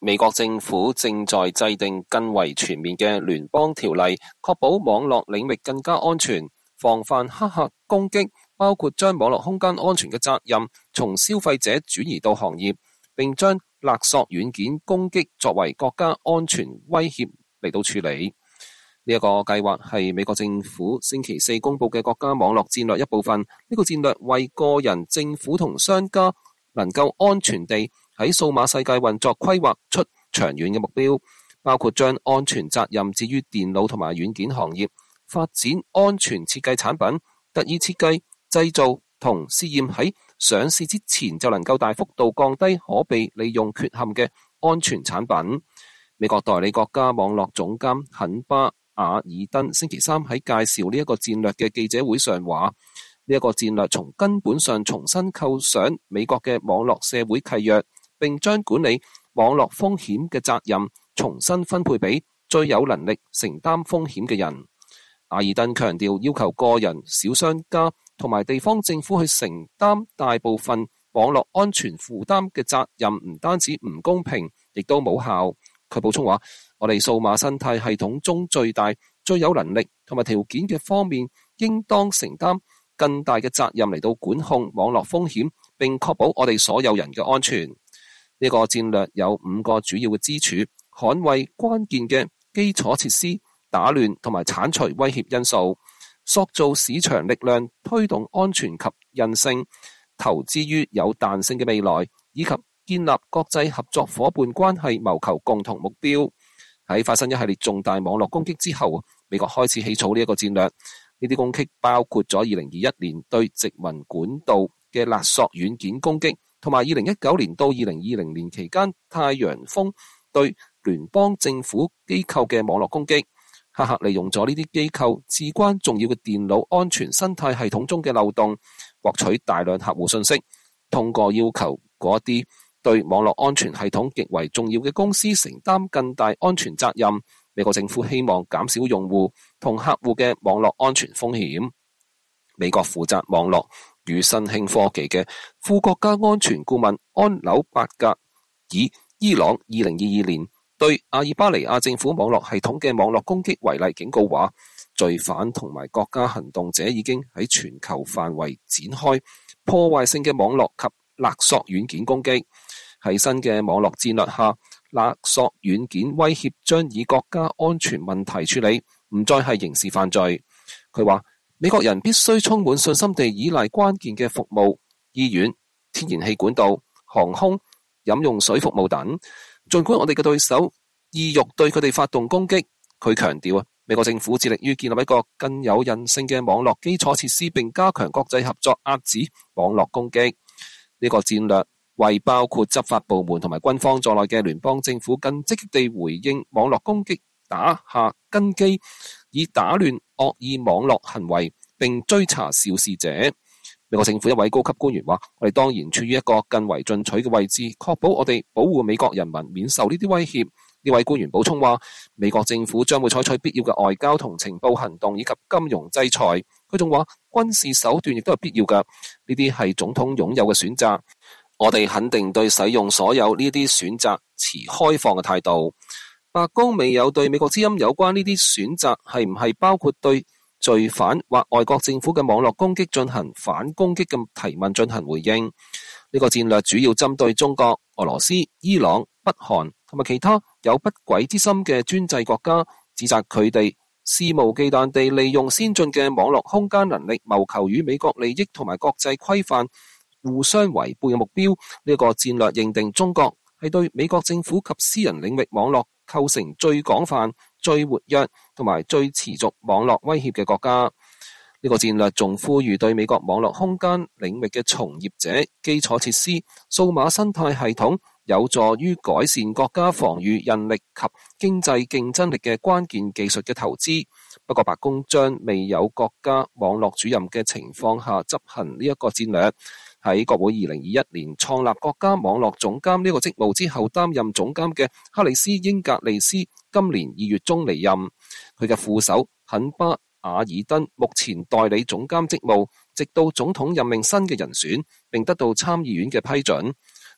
美國政府正在制定更為全面嘅聯邦條例，確保網絡領域更加安全，防範黑客攻擊，包括將網絡空間安全嘅責任從消費者轉移到行業，並將勒索軟件攻擊作為國家安全威脅嚟到處理。呢一個計劃係美國政府星期四公布嘅國家網絡戰略一部分。呢個戰略為個人、政府同商家能夠安全地喺數碼世界運作規劃出長遠嘅目標，包括將安全責任置於電腦同埋軟件行業，發展安全設計產品，特意設計、製造同試驗喺上市之前就能夠大幅度降低可被利用缺陷嘅安全產品。美國代理國家網絡總監肯巴瓦爾登星期三喺介紹呢一個戰略嘅記者會上話，呢一個戰略從根本上重新構想美國嘅網絡社會契約，並將管理網絡風險嘅責任重新分配俾最有能力承擔風險嘅人。瓦爾登強調，要求個人、小商家同埋地方政府去承擔大部分網絡安全負擔嘅責任，唔單止唔公平，亦都冇效。佢補充話，我哋數碼生態系統中最大、最有能力同埋條件嘅方面，應當承擔更大嘅責任嚟到管控網絡風險，並確保我哋所有人嘅安全。呢個戰略有5個主要嘅支柱：捍衛關鍵嘅基礎設施，打亂同埋剷除威脅因素，塑造市場力量，推動安全及韌性，投資於有彈性嘅未來，以及建立國際合作夥伴關係，謀求共同目標。喺發生一系列重大網絡攻擊之後，美國開始起草呢一個戰略。呢啲攻擊包括咗2021年對殖民管道嘅勒索軟件攻擊，同埋2019年到2020年期間太陽風對聯邦政府機構嘅網絡攻擊。黑客利用咗呢啲機構至關重要嘅電腦安全生態系統中嘅漏洞，獲取大量客戶信息，通過要求嗰啲對網絡安全系統極為重要嘅公司承擔更大安全責任。美國政府希望減少用戶同客戶嘅網絡安全風險。美國負責網絡與新興科技嘅副國家安全顧問安紐伯格以伊朗2022年對阿爾巴尼亞政府網絡系統嘅網絡攻擊為例，警告話，罪犯同埋國家行動者已經喺全球範圍展開破壞性嘅網絡及勒索軟件攻擊。喺新嘅網絡戰略下，勒索軟件威脅將以國家安全問題處理，唔再係刑事犯罪。佢話，美國人必須充滿信心地依賴關鍵嘅服務，醫院、天然氣管道、航空、飲用水服務等。儘管我哋嘅對手意欲對佢哋發動攻擊，佢強調美國政府致力於建立一個更有韌性嘅網絡基礎設施，並加強國際合作，遏止網絡攻擊。呢個戰略為包括執法部門同埋軍方在內嘅聯邦政府更積極地回應網絡攻擊打下根基，以打亂惡意網絡行為並追查肇事者。美國政府一位高級官員話，我哋當然處於一個更為進取嘅位置，確保我哋保護美國人民免受呢啲威脅。呢位官員補充話，美國政府將會採取必要嘅外交同情報行動以及金融制裁。佢仲話，軍事手段亦都係必要嘅，呢啲係總統擁有嘅選擇。我哋肯定對使用所有呢啲選擇持開放嘅態度。白宮未有對美國之音有關呢啲選擇係唔係包括對罪犯或外國政府嘅網絡攻擊進行反攻擊嘅提問進行回應。呢個戰略主要針對中國、俄羅斯、伊朗、北韓同埋其他有不軌之心嘅專制國家，指責佢哋肆無忌憚地利用先進嘅網絡空間能力，謀求與美國利益同埋國際規範互相違背嘅目標。呢個戰略認定中國係對美國政府及私人領域網絡構成最廣泛、最活躍同埋最持續網絡威脅嘅國家。呢個戰略仲呼籲對美國網絡空間領域嘅從業者、基礎設施、數碼生態系統有助於改善國家防禦人力及經濟競爭力嘅關鍵技術嘅投資。不過白宮將未有國家網絡主任嘅情況下執行呢一個戰略。喺國會2021年創立國家網絡總監呢個職務之後，擔任總監嘅克里斯英格利斯今年2月中離任。佢嘅副手肯巴瓦爾登目前代理總監職務，直到總統任命新嘅人選，並得到參議院嘅批准。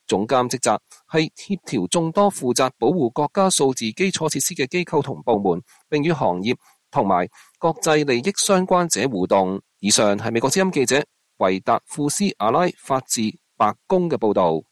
總監職責係協調眾多負責保護國家數字基礎設施嘅機構同部門，並與行業同埋國際利益相關者互動。以上係美國之音記者維達庫斯阿拉發自白宮嘅報道。